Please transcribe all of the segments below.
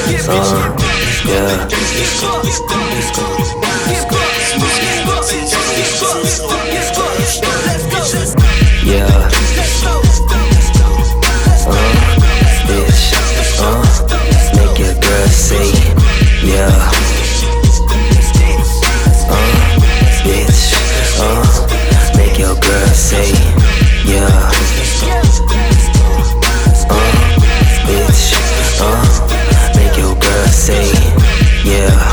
Yeah. Yeah. Bitch. Make your girl say, yeah. Bitch. Make your girl say, yeah. Bitch. Make your girl say, yeah.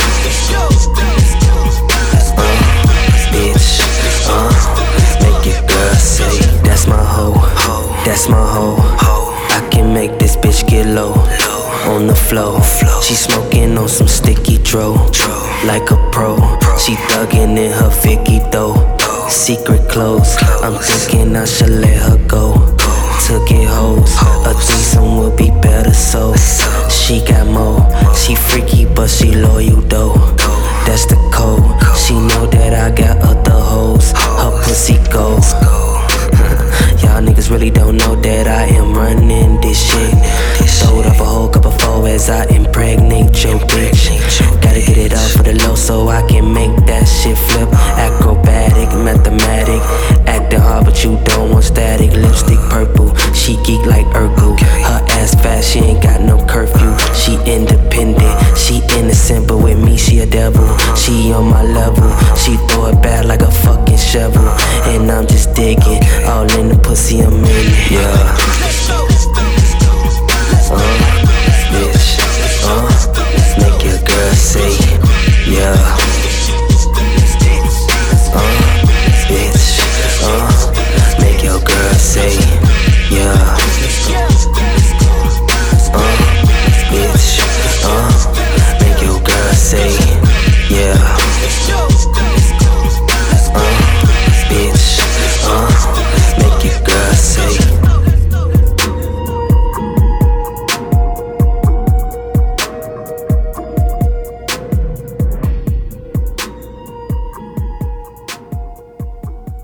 Bitch. Make your girl say, that's my hoe. That's my hoe. I can make this bitch get low on the floor. She smoking on some sticky dro, like a pro. She thuggin' in her Vicky though. Secret clothes, I'm thinking I should let her go. To get hoes, a threesome would be better so. She got more, she freaky but she loyal though. That's the code, she know that I got other hoes. Her pussy gold. Y'all niggas really don't know that I am running this shit. Throwed up a whole cup of four as I impregnate your bitch. Gotta get it up for the low so I can make that shit flip. Acrobatic, mathematic, acting hard but you don't want static. Lipstick purple, she geek like Urkel. Her ass fast, she ain't got no curfew. She independent, she innocent, but with me she a devil. She on my level, she throw it back like a fucking shovel. And I'm just digging, all in the pussy I'm in it. Yeah.